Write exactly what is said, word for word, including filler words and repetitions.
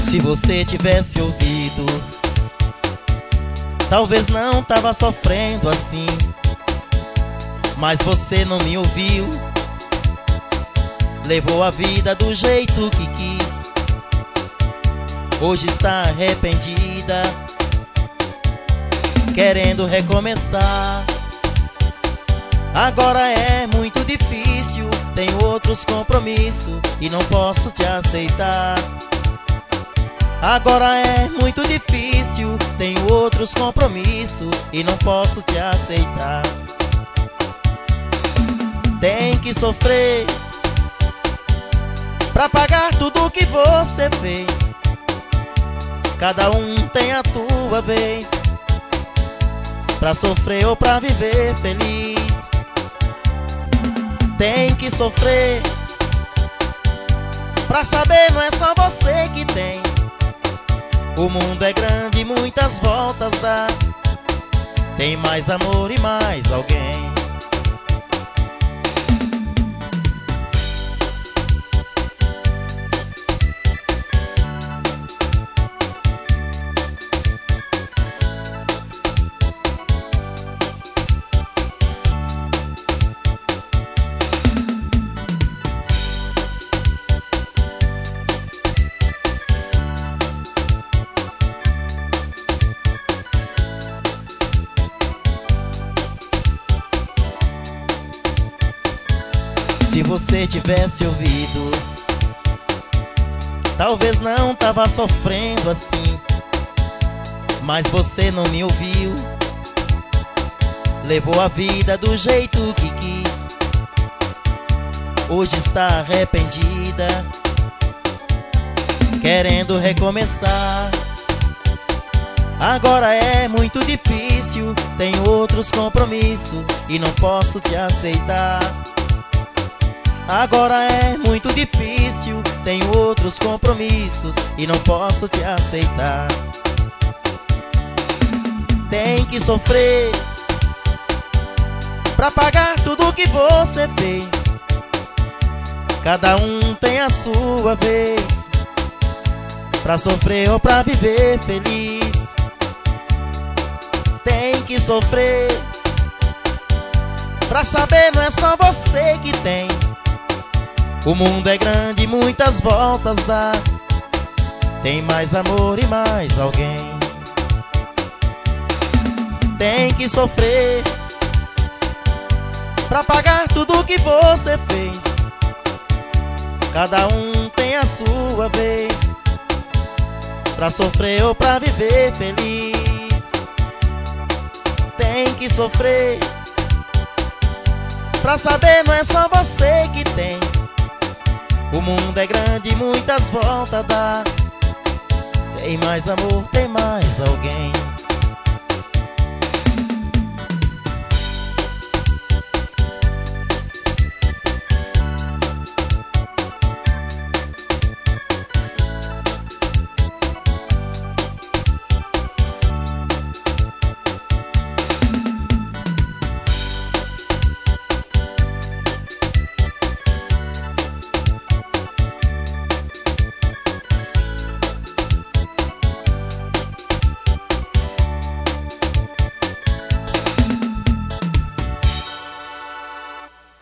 Se você tivesse ouvido, talvez não tava sofrendo assim. Mas você não me ouviu, levou a vida do jeito que quis. Hoje está arrependida, querendo recomeçar. Agora é muito difícil, tenho outros compromissos e não posso te aceitar. Agora é muito difícil, tenho outros compromissos e não posso te aceitar. Tem que sofrer pra pagar tudo que você fez. Cada um tem a tua vez, pra sofrer ou pra viver feliz. Tem que sofrer pra saber não é só você que tem. O mundo é grande e muitas voltas dá. Tem mais amor e mais alguém. Se você tivesse ouvido, talvez não tava sofrendo assim. Mas você não me ouviu, levou a vida do jeito que quis. Hoje está arrependida, querendo recomeçar. Agora é muito difícil, tenho outros compromissos e não posso te aceitar. Agora é muito difícil, tenho outros compromissos e não posso te aceitar. Tem que sofrer pra pagar tudo que você fez. Cada um tem a sua vez, pra sofrer ou pra viver feliz. Tem que sofrer pra saber não é só você que tem. O mundo é grande e muitas voltas dá. Tem mais amor e mais alguém. Tem que sofrer pra pagar tudo que você fez. Cada um tem a sua vez, pra sofrer ou pra viver feliz. Tem que sofrer pra saber não é só você que tem. O mundo é grande e muitas voltas dá. Tem mais amor, tem mais alguém.